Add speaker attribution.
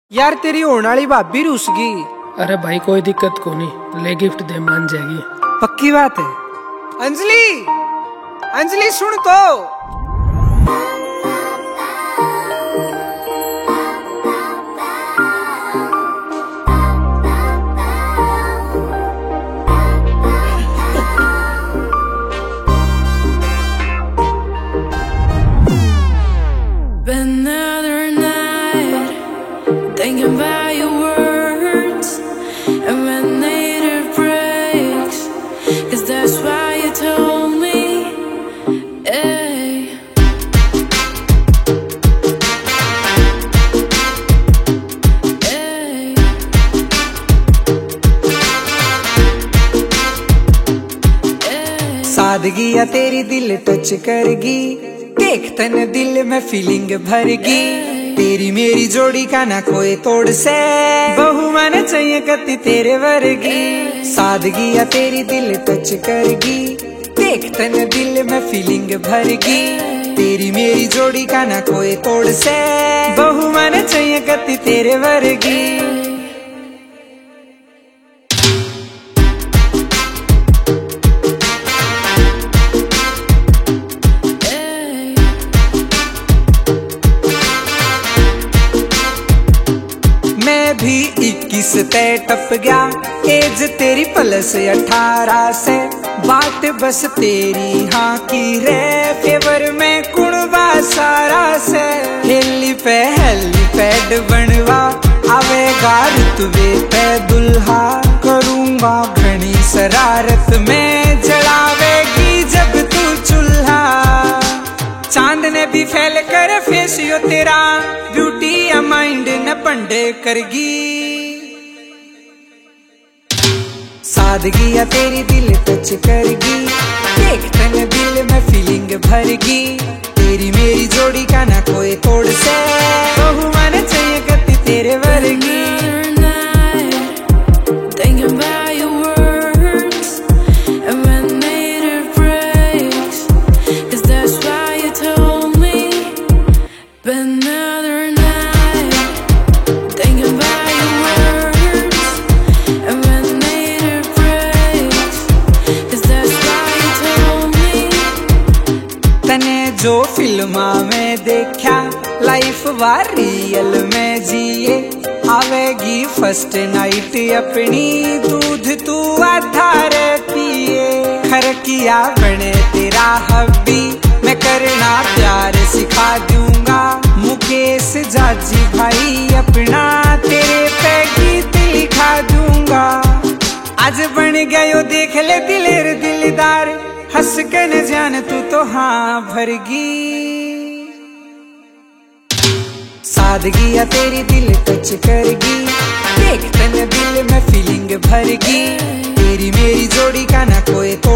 Speaker 1: यार तेरी होने वाली भाभी रुस गई।
Speaker 2: अरे भाई कोई दिक्कत को नहीं, ले गिफ्ट दे, मान जाएगी।
Speaker 1: पक्की बात है। अंजलि, अंजलि सुन तो।
Speaker 3: Another night thinking about your words, and when it breaks, 'cause that's why you told me, hey. Hey. Hey.
Speaker 1: सादगी या तेरी दिल टच करगी, देख तन दिल में फीलिंग भरगी। तेरी मेरी जोड़ी का ना कोई तोड़ से, बहू मन चाहिए कति तेरे वर्गी। सादगी या तेरी दिल टच करगी, देख तन दिल में फीलिंग भरगी। तेरी मेरी जोड़ी का ना कोई तोड़ से, बहू मन चाहिए कति तेरे वर्गी। मैं भी 21 पे टप गया, एज तेरी प्लस 18 से। बात बस तेरी हाँ की रे, फेवर में कुड़वा सारा से। हेली पे हेलीपैड बनवा, आवेगा रुतबे पे दुल्हा। करूँगा घनी शरारत में, जलावेगी जब तू चूल्हा। चांद ने भी फैल कर फेस यो तेरा, ब्यूटी या माइंड न पंडे करगी। सादगी या तेरी दिल टच करगी, देख तन दिल में फीलिंग भरगी। तेरी मेरी जोड़ी का ना कोई तोड़ से, बहू मन चाहिए कति तेरे वर्गी।
Speaker 3: Another night thinking about your words, and when it breaks, 'cause that's why you told me.
Speaker 1: तने जो फिल्मा में देखा, लाइफ वार रियल में जिए। आवेगी फर्स्ट नाइट अपनी, दूध तू आधार पिए। खरकिया बने तेरा हब्बी, मैं करना प्यार सिखा दूंगा। मुकेश जाजी भाई अपना, तेरे पे गीत लिखा दूंगा। आज बन गयो देख ले दिलेर दिलदार, हंस के न जान तू तो हाँ भरगी। सादगी या तेरी दिल टच करगी, देख तन दिल में फीलिंग भरगी। तेरी मेरी जोड़ी का ना कोई